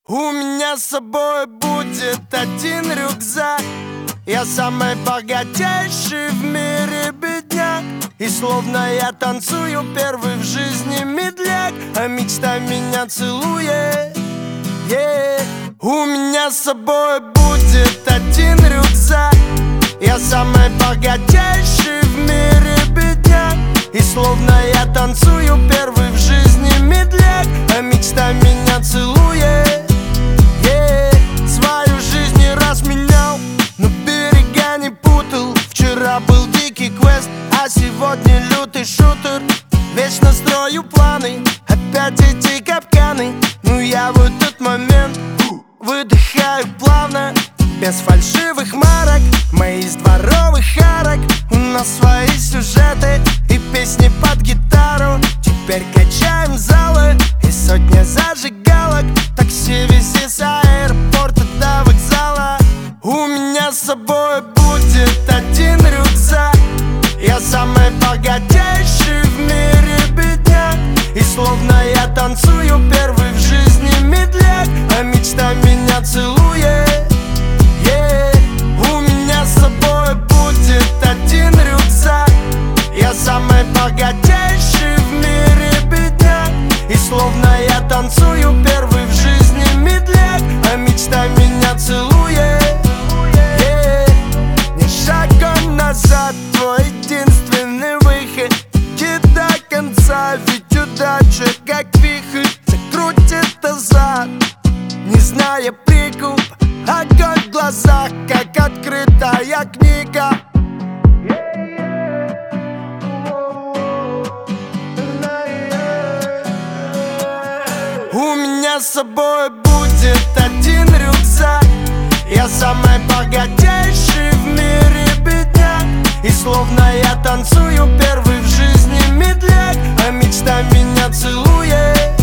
У меня с собой будет один рюкзак. Я самый богатейший в мире бедняк. И словно я танцую первый в жизни медляк, а мечта меня целует. У меня с собой будет один рюкзак. Я самый богатейший в мире бедняк. И словно я танцую первый в жизни медляк, а мечта меня целует. Свою жизнь не раз менял, но берега не путал. Вчера был дикий квест, а сегодня лютый шутер. Вечно строю планы, опять эти капканы. Но я в этот момент выдыхаю плавно, без фальшивых марок, мы из дворовых арок. У нас свои сюжеты и песни под гитару. Теперь качаем залы и сотня зажигалок. Такси вези с аэропорта до вокзала. У меня с собой будет один рюкзак. Я самый богатейший в мире бедняк. И словно я танцую первый в жизни медляк, а мечта меня целует. У меня с собой будет один рюкзак. Я самый богатейший в мире бедняк. И словно я танцую первый в жизни медляк, а мечта меня целует. Не шагом назад, твой единственный выход. Иди до конца, ведь удача как вихрь закрутит назад, не зная прикуп. Огонь в глазах, как открытая книга. У меня с собой будет один рюкзак. Я самый богатейший в мире бедняк. И словно я танцую первый в жизни медляк, а мечта меня целует.